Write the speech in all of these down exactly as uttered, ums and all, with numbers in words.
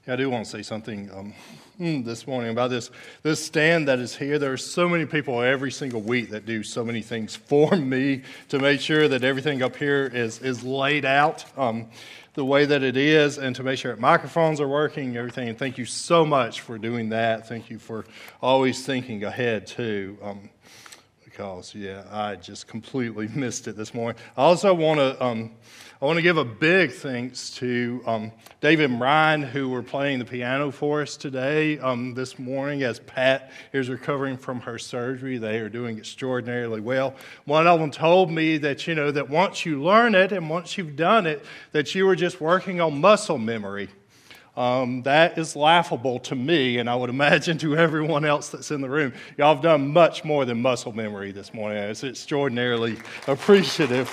I do want to say something um, this morning about this this stand that is here. There are so many people every single week that do so many things for me to make sure that everything up here is, is laid out um, the way that it is, and to make sure that microphones are working and everything. And thank you so much for doing that. Thank you for always thinking ahead, too. Um, because, yeah, I just completely missed it this morning. I also want to... Um, I want to give a big thanks to um, David and Ryan, who were playing the piano for us today, um, this morning, as Pat is recovering from her surgery. They are doing extraordinarily well. One of them told me that, you know, that once you learn it and once you've done it, that you were just working on muscle memory. Um, that is laughable to me, and I would imagine to everyone else that's in the room. Y'all have done much more than muscle memory this morning. It's extraordinarily appreciative.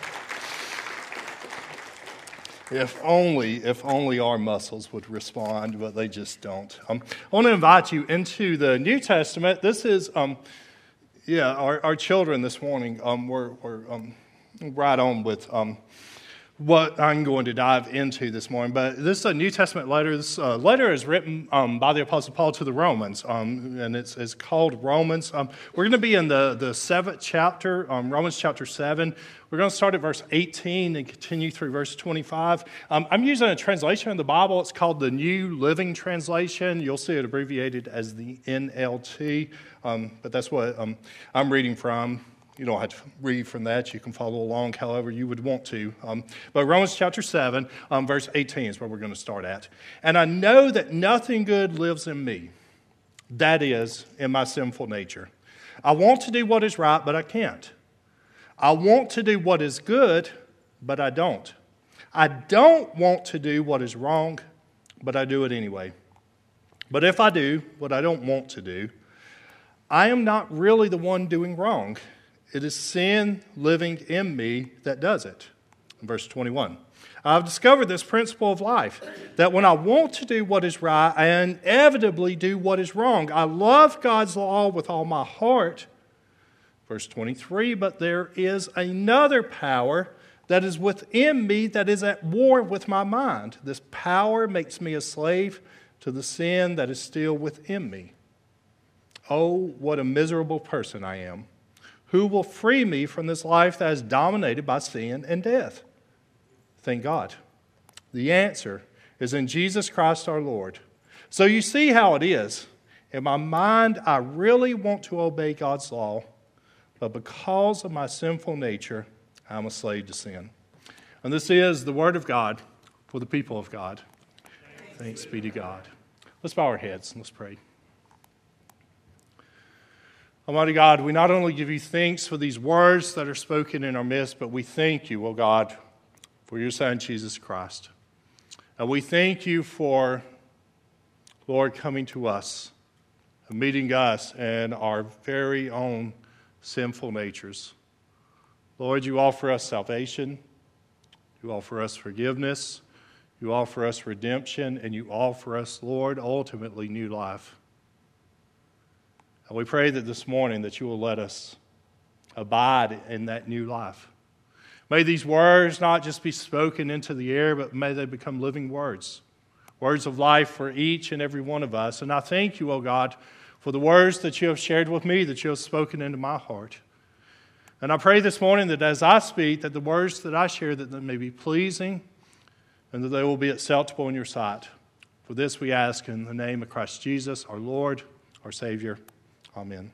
If only, if only our muscles would respond, but they just don't. Um, I want to invite you into the New Testament. This is, um, yeah, our, our children this morning um, were, were um, right on with um, what I'm going to dive into this morning. But this is a New Testament letter. This uh, letter is written um, by the Apostle Paul to the Romans, um, and it's, it's called Romans. Um, we're going to be in the, the seventh chapter, um, Romans chapter seven. We're going to start at verse eighteen and continue through verse twenty-five. Um, I'm using a translation of the Bible. It's called the New Living Translation. You'll see it abbreviated as the N L T, um, but that's what um, I'm reading from. You don't have to read from that. You can follow along however you would want to. Um, but Romans chapter seven, um, verse eighteen is where we're going to start at. And I know that nothing good lives in me, that is, in my sinful nature. I want to do what is right, but I can't. I want to do what is good, but I don't. I don't want to do what is wrong, but I do it anyway. But if I do what I don't want to do, I am not really the one doing wrong. It is sin living in me that does it. Verse twenty-one. I've discovered this principle of life, that when I want to do what is right, I inevitably do what is wrong. I love God's law with all my heart. Verse twenty-three, but there is another power that is within me that is at war with my mind. This power makes me a slave to the sin that is still within me. Oh, what a miserable person I am. Who will free me from this life that is dominated by sin and death? Thank God. The answer is in Jesus Christ our Lord. So you see how it is. In my mind, I really want to obey God's law, but because of my sinful nature, I'm a slave to sin. And this is the word of God for the people of God. Thanks be to God. Let's bow our heads and let's pray. Almighty God, we not only give you thanks for these words that are spoken in our midst, but we thank you, O God, for your Son, Jesus Christ. And we thank you for, Lord, coming to us and meeting us in our very own sinful natures. Lord, you offer us salvation. You offer us forgiveness. You offer us redemption. And you offer us, Lord, ultimately new life. And we pray that this morning that you will let us abide in that new life. May these words not just be spoken into the air, but may they become living words. Words of life for each and every one of us. And I thank you, O God, for the words that you have shared with me, that you have spoken into my heart. And I pray this morning that as I speak, that the words that I share, that they may be pleasing and that they will be acceptable in your sight. For this we ask in the name of Christ Jesus, our Lord, our Savior. Amen.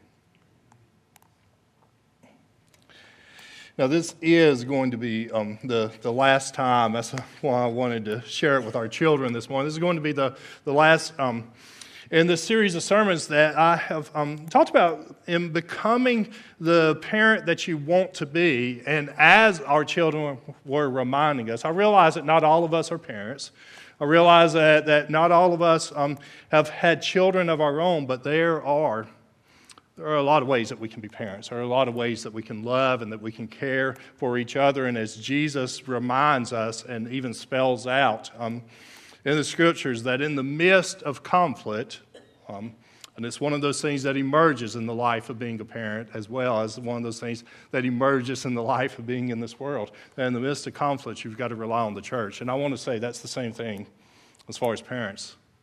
Now, this is going to be um, the, the last time. That's why I wanted to share it with our children this morning. This is going to be the, the last um, in this series of sermons that I have um, talked about in becoming the parent that you want to be. And as our children were reminding us, I realize that not all of us are parents. I realize that, that not all of us um, have had children of our own, but there are There are a lot of ways that we can be parents. There are a lot of ways that we can love and that we can care for each other. And as Jesus reminds us and even spells out um, in the Scriptures, that in the midst of conflict, um, and it's one of those things that emerges in the life of being a parent, as well as one of those things that emerges in the life of being in this world. And in the midst of conflict, you've got to rely on the church. And I want to say that's the same thing as far as parents.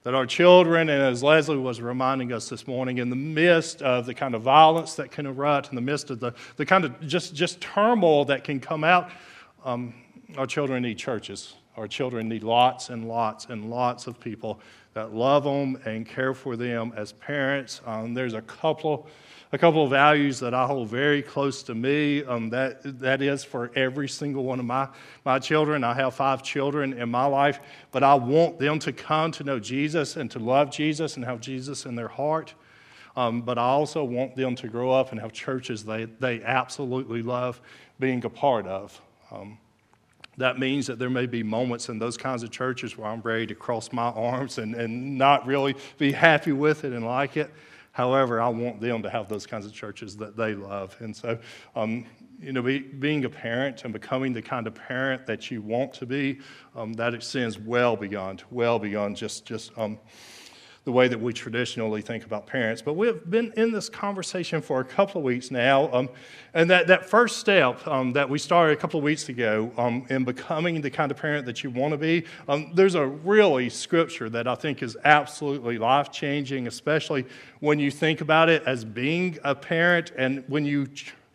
That our children, and as Leslie was reminding us this morning, in the midst of the kind of violence that can erupt, in the midst of the, the kind of just, just turmoil that can come out, um, our children need churches. Our children need lots and lots and lots of people that love them and care for them as parents. Um, there's a couple A couple of values that I hold very close to me. Um, that that is for every single one of my, my children. I have five children in my life, but I want them to come to know Jesus and to love Jesus and have Jesus in their heart. Um, but I also want them to grow up and have churches they, they absolutely love being a part of. Um, that means that there may be moments in those kinds of churches where I'm ready to cross my arms and, and not really be happy with it and like it. However, I want them to have those kinds of churches that they love. And so, um, you know, be, being a parent and becoming the kind of parent that you want to be, um, that extends well beyond, well beyond just, just um, the way that we traditionally think about parents. But we've been in this conversation for a couple of weeks now, um, and that, that first step um, that we started a couple of weeks ago um, in becoming the kind of parent that you want to be, um, there's a really scripture that I think is absolutely life-changing, especially when you think about it as being a parent and when you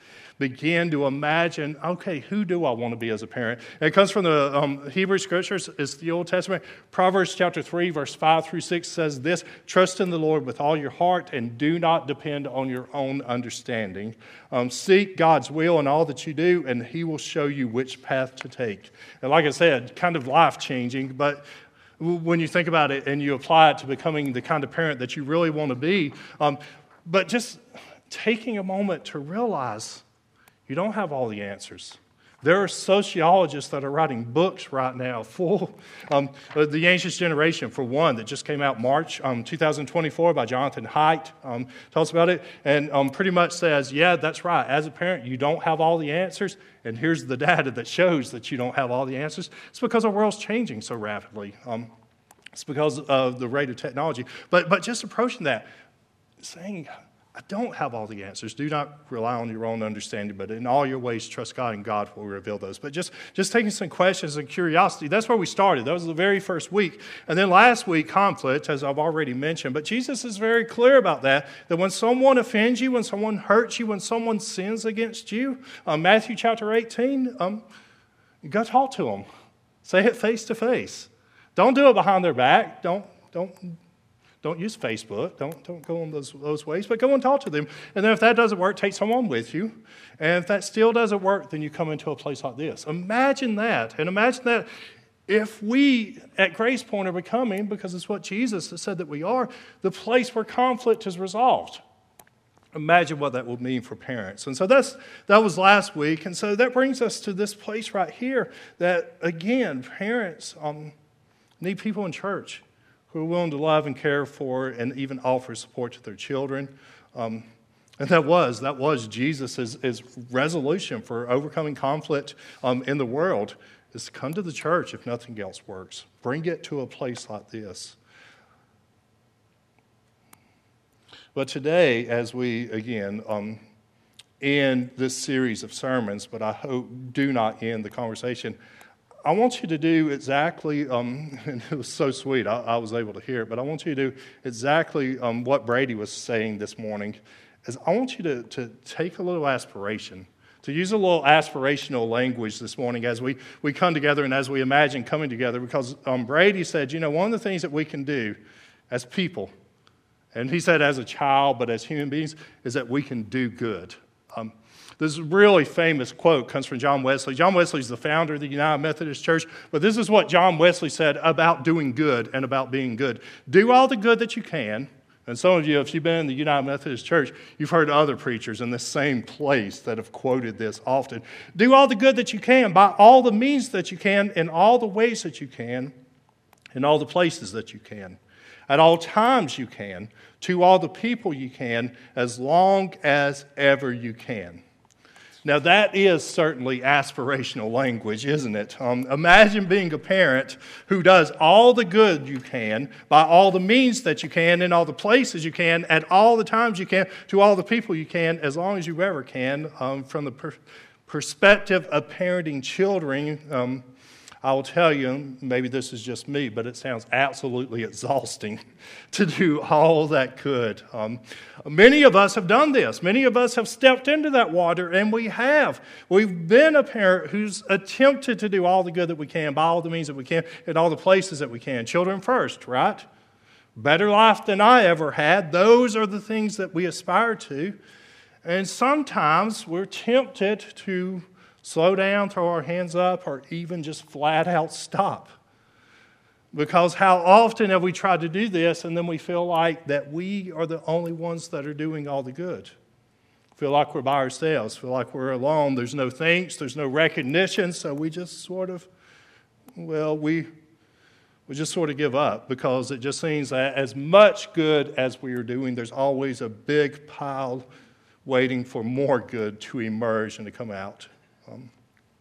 begin to imagine, okay, who do I want to be as a parent? And it comes from the um, Hebrew Scriptures. It's the Old Testament. Proverbs chapter three, verse five through six says this: trust in the Lord with all your heart and do not depend on your own understanding. Um, seek God's will in all that you do, and He will show you which path to take. And like I said, kind of life-changing, but when you think about it and you apply it to becoming the kind of parent that you really want to be, um, but just taking a moment to realize you don't have all the answers. There are sociologists that are writing books right now full. Um, the Anxious Generation, for one, that just came out March um, twenty twenty-four by Jonathan Haidt. Um, tells about it and um, pretty much says, yeah, that's right. As a parent, you don't have all the answers. And here's the data that shows that you don't have all the answers. It's because our world's changing so rapidly. Um, it's because of the rate of technology. But, but just approaching that, saying, I don't have all the answers. Do not rely on your own understanding, but in all your ways, trust God, and God will reveal those. But just, just taking some questions and curiosity, that's where we started. That was the very first week. And then last week, conflict, as I've already mentioned. But Jesus is very clear about that, that when someone offends you, when someone hurts you, when someone sins against you, um, Matthew chapter eighteen, um, you got to talk to them. Say it face to face. Don't do it behind their back. Don't, don't. Don't use Facebook. Don't, don't go on those, those ways, but go and talk to them. And then if that doesn't work, take someone with you. And if that still doesn't work, then you come into a place like this. Imagine that. And imagine that if we at Grace Point are becoming, because it's what Jesus has said that we are, the place where conflict is resolved. Imagine what that would mean for parents. And so that's that was last week. And so that brings us to this place right here that, again, parents um, need people in church who are willing to love and care for and even offer support to their children. Um, and that was, that was Jesus' his resolution for overcoming conflict um, in the world, is to come to the church if nothing else works. Bring it to a place like this. But today, as we, again, um, end this series of sermons, but I hope do not end the conversation, I want you to do exactly, um, and it was so sweet, I, I was able to hear it, but I want you to do exactly um, what Brady was saying this morning, is I want you to, to take a little aspiration, to use a little aspirational language this morning as we, we come together and as we imagine coming together, because um, Brady said, you know, one of the things that we can do as people, and he said as a child, but as human beings, is that we can do good. Um, This really famous quote comes from John Wesley. John Wesley is the founder of the United Methodist Church, but this is what John Wesley said about doing good and about being good. Do all the good that you can. And some of you, if you've been in the United Methodist Church, you've heard other preachers in this same place that have quoted this often. Do all the good that you can by all the means that you can, in all the ways that you can, in all the places that you can, at all times you can, to all the people you can, as long as ever you can. Now, that is certainly aspirational language, isn't it? Um, imagine being a parent who does all the good you can, by all the means that you can, in all the places you can, at all the times you can, to all the people you can, as long as you ever can. Um, from the per- perspective of parenting children, um, I will tell you, maybe this is just me, but it sounds absolutely exhausting to do all that good. Um, many of us have done this. Many of us have stepped into that water, and we have. We've been a parent who's attempted to do all the good that we can, by all the means that we can, in all the places that we can. Children first, right? Better life than I ever had. Those are the things that we aspire to. And sometimes we're tempted to slow down, throw our hands up, or even just flat out stop. Because how often have we tried to do this and then we feel like that we are the only ones that are doing all the good? Feel like we're by ourselves, feel like we're alone. There's no thanks, there's no recognition, so we just sort of, well, we, we just sort of give up because it just seems that as much good as we are doing, there's always a big pile waiting for more good to emerge and to come out. Um,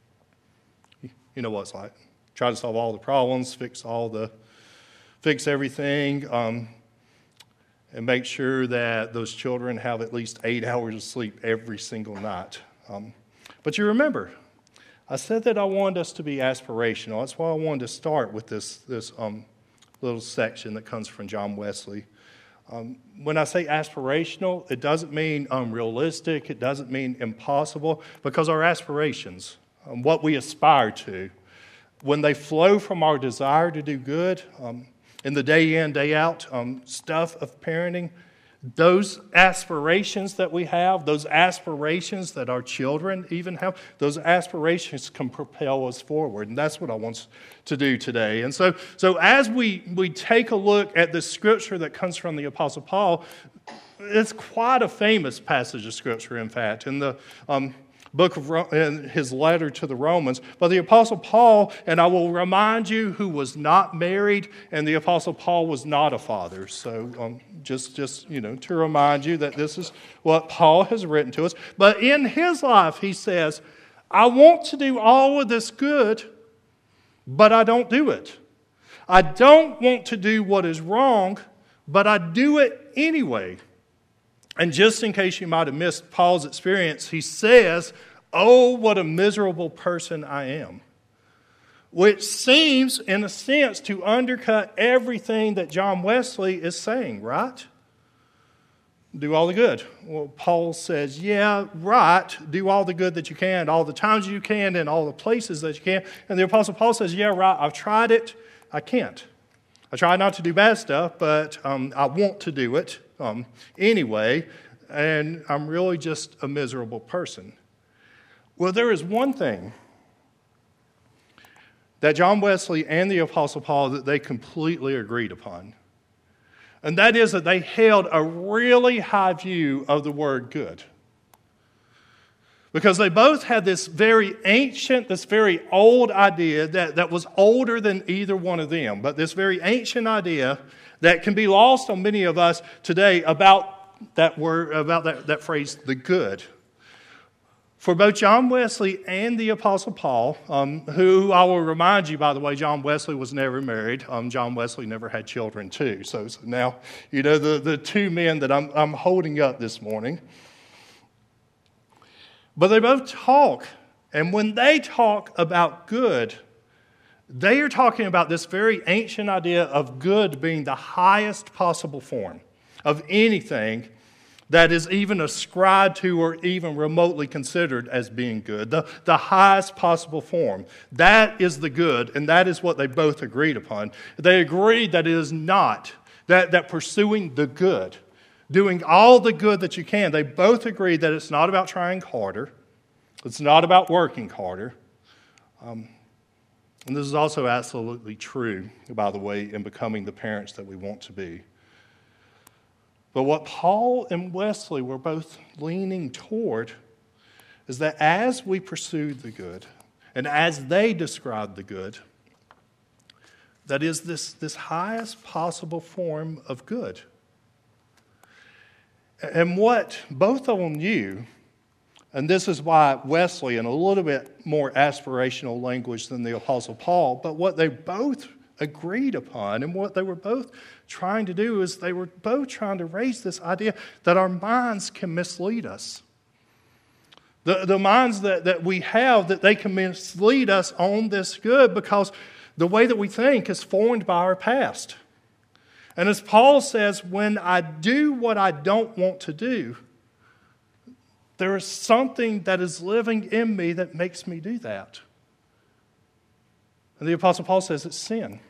you know what it's like. Try to solve all the problems, fix all the, fix everything, um, and make sure that those children have at least eight hours of sleep every single night. Um, but you remember, I said that I wanted us to be aspirational. That's why I wanted to start with this, this um, little section that comes from John Wesley. Um, when I say aspirational, it doesn't mean unrealistic. It doesn't mean impossible, because our aspirations, um, what we aspire to, when they flow from our desire to do good, um, in the day in, day out um, stuff of parenting, those aspirations that we have, those aspirations that our children even have, those aspirations can propel us forward. And that's what I want to do today. And so, so as we, we take a look at the scripture that comes from the Apostle Paul, it's quite a famous passage of scripture, in fact, in the um, book of in his letter to the Romans. But the Apostle Paul, and I will remind you, who was not married, and the Apostle Paul was not a father. So um, just, just you know, to remind you that this is what Paul has written to us. But in his life, he says, I want to do all of this good, but I don't do it. I don't want to do what is wrong, but I do it anyway. And just in case you might have missed Paul's experience, he says, oh, what a miserable person I am. Which seems, in a sense, to undercut everything that John Wesley is saying, right? Do all the good. Well, Paul says, yeah, right, do all the good that you can, all the times you can, and all the places that you can. And the Apostle Paul says, yeah, right, I've tried it, I can't. I try not to do bad stuff, but um, I want to do it. Um, anyway, and I'm really just a miserable person. Well, there is one thing that John Wesley and the Apostle Paul that they completely agreed upon. And that is that they held a really high view of the word good. Because they both had this very ancient, this very old idea that, that was older than either one of them. But this very ancient idea that can be lost on many of us today about that word, about that, that phrase, the good. For both John Wesley and the Apostle Paul, um, who I will remind you, by the way, John Wesley was never married. Um, John Wesley never had children too. So, so now, you know, the, the two men that I'm, I'm holding up this morning. But they both talk, and when they talk about good, they are talking about this very ancient idea of good being the highest possible form of anything that is even ascribed to or even remotely considered as being good. The, the highest possible form. That is the good, and that is what they both agreed upon. They agreed that it is not, that, that pursuing the good, doing all the good that you can, they both agreed that it's not about trying harder. It's not about working harder. Um, And this is also absolutely true, by the way, in becoming the parents that we want to be. But what Paul and Wesley were both leaning toward is that as we pursue the good, and as they describe the good, that is this, this highest possible form of good. And what both of them knew, and this is why Wesley, in a little bit more aspirational language than the Apostle Paul, but what they both agreed upon and what they were both trying to do is they were both trying to raise this idea that our minds can mislead us. The, the minds that, that we have, that they can mislead us on this good because the way that we think is formed by our past. And as Paul says, when I do what I don't want to do, there is something that is living in me that makes me do that. And the Apostle Paul says it's sin.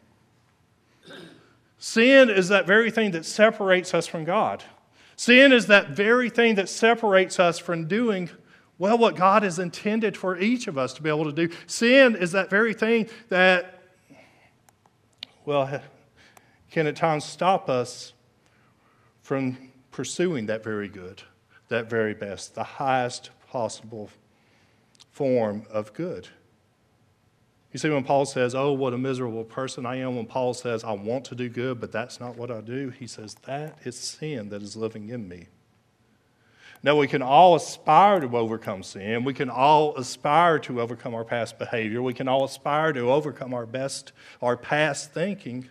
Sin is that very thing that separates us from God. Sin is that very thing that separates us from doing, well, what God has intended for each of us to be able to do. Sin is that very thing that, well, can at times stop us from pursuing that very good, that very best, the highest possible form of good. You see, when Paul says, oh, what a miserable person I am, when Paul says, I want to do good, but that's not what I do, he says, that is sin that is living in me. Now, we can all aspire to overcome sin. We can all aspire to overcome our past behavior. We can all aspire to overcome our best, our past thinking.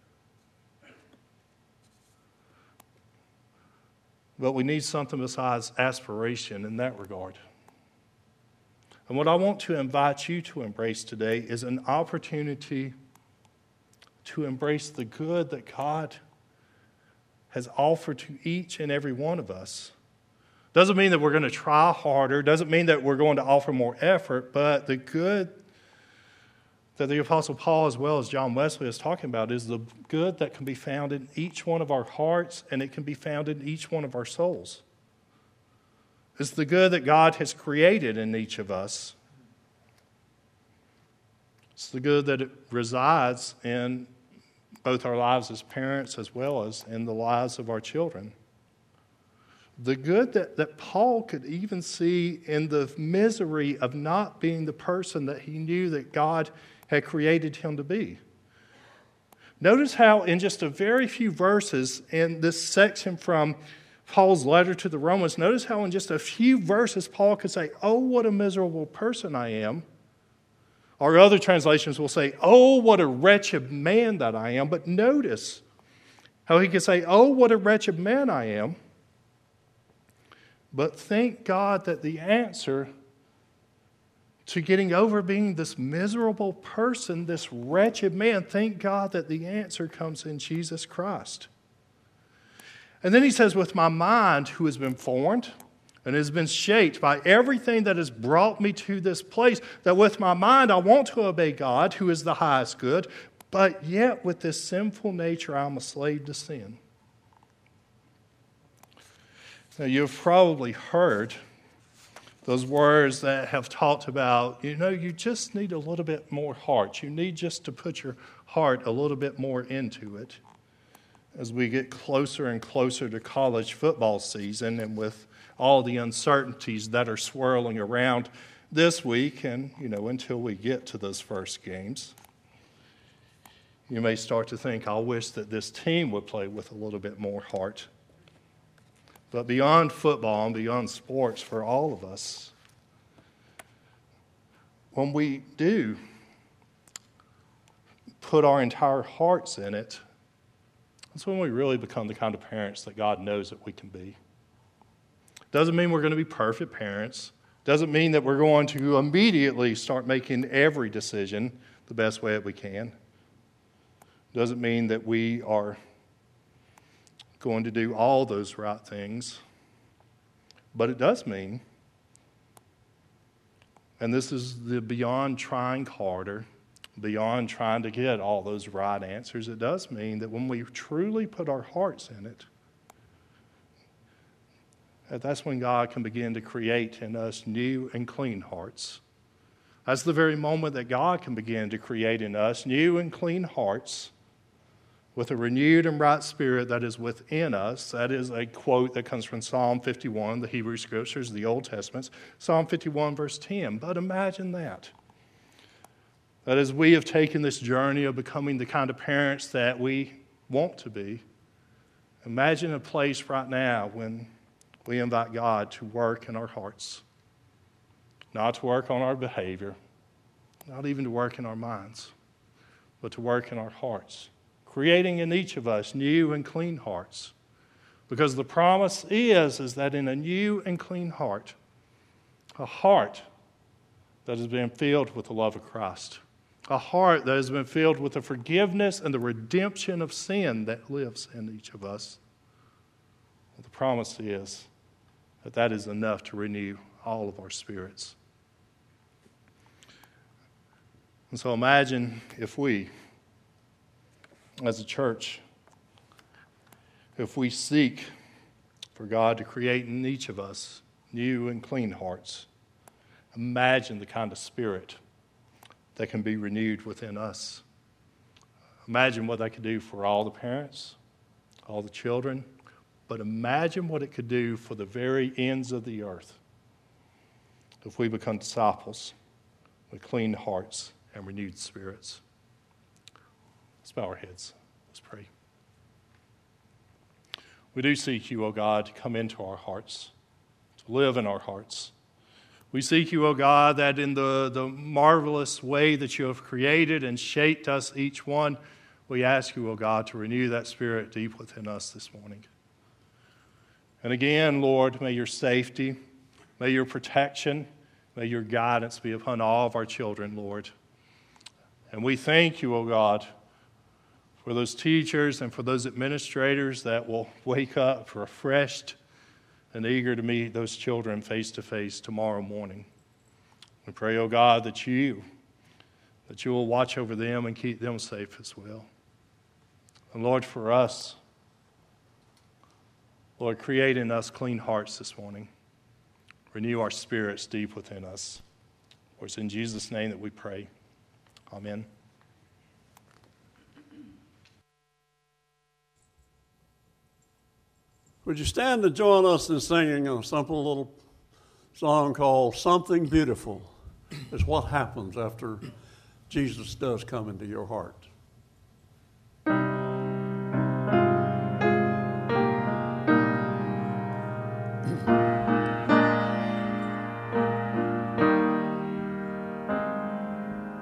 But we need something besides aspiration in that regard. And what I want to invite you to embrace today is an opportunity to embrace the good that God has offered to each and every one of us. Doesn't mean that we're going to try harder. Doesn't mean that we're going to offer more effort. But the good that the Apostle Paul, as well as John Wesley, is talking about is the good that can be found in each one of our hearts, and it can be found in each one of our souls. It's the good that God has created in each of us. It's the good that it resides in both our lives as parents as well as in the lives of our children. The good that, that Paul could even see in the misery of not being the person that he knew that God had created him to be. Notice how in just a very few verses in this section from Paul's letter to the Romans, notice how in just a few verses Paul could say, oh, what a miserable person I am. Or other translations will say, oh, what a wretched man that I am. But notice how he could say, oh, what a wretched man I am. But thank God that the answer to getting over being this miserable person, this wretched man, thank God that the answer comes in Jesus Christ. And then he says, with my mind, who has been formed and has been shaped by everything that has brought me to this place, that with my mind I want to obey God, who is the highest good, but yet with this sinful nature I'm a slave to sin. Now, you've probably heard those words that have talked about, you know, you just need a little bit more heart. You need just to put your heart a little bit more into it. As we get closer and closer to college football season and with all the uncertainties that are swirling around this week and, you know, until we get to those first games, you may start to think, I wish that this team would play with a little bit more heart. But beyond football and beyond sports for all of us, when we do put our entire hearts in it, that's when we really become the kind of parents that God knows that we can be. Doesn't mean we're going to be perfect parents. Doesn't mean that we're going to immediately start making every decision the best way that we can. Doesn't mean that we are going to do all those right things. But it does mean, and this is the beyond trying harder, beyond trying to get all those right answers, it does mean that when we truly put our hearts in it, that's when God can begin to create in us new and clean hearts. That's the very moment that God can begin to create in us new and clean hearts with a renewed and right spirit that is within us. That is a quote that comes from Psalm fifty-one, the Hebrew Scriptures, the Old Testament. Psalm fifty-one, verse ten. But imagine that. That as we have taken this journey of becoming the kind of parents that we want to be, imagine a place right now when we invite God to work in our hearts. Not to work on our behavior, not even to work in our minds, but to work in our hearts. Creating in each of us new and clean hearts. Because the promise is, is that in a new and clean heart, A heart that has been filled with the love of Christ. A heart that has been filled with the forgiveness and the redemption of sin that lives in each of us. Well, the promise is that that is enough to renew all of our spirits. And so imagine if we, as a church, if we seek for God to create in each of us new and clean hearts, imagine the kind of spirit that can be renewed within us. Imagine what that could do for all the parents, all the children, but imagine what it could do for the very ends of the earth if we become disciples with clean hearts and renewed spirits. Let's bow our heads. Let's pray. We do seek you, O God, to come into our hearts, to live in our hearts. We seek you, O God, that in the, the marvelous way that you have created and shaped us, each one, we ask you, O God, to renew that spirit deep within us this morning. And again, Lord, may your safety, may your protection, may your guidance be upon all of our children, Lord. And we thank you, O God, for those teachers and for those administrators that will wake up refreshed and eager to meet those children face to face tomorrow morning. We pray, O God, that you, that you will watch over them and keep them safe as well. And Lord, for us, Lord, create in us clean hearts this morning. Renew our spirits deep within us. For it's in Jesus' name that we pray. Amen. Would you stand to join us in singing a simple little song called Something Beautiful? Is what happens after Jesus does come into your heart. Mm-hmm.